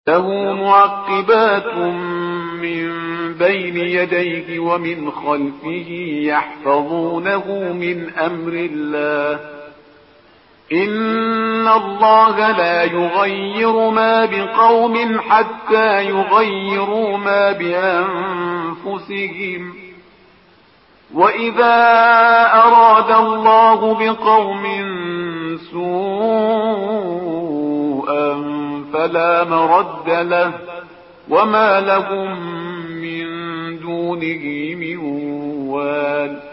له معقبات من بين يديه ومن خلفه يحفظونه من أمر الله. إن الله لا يغير ما بقوم حتى يغيروا ما بأنفسهم. وإذا أراد الله بقوم سوءا فلا مرد له وما لهم من دونه من وال.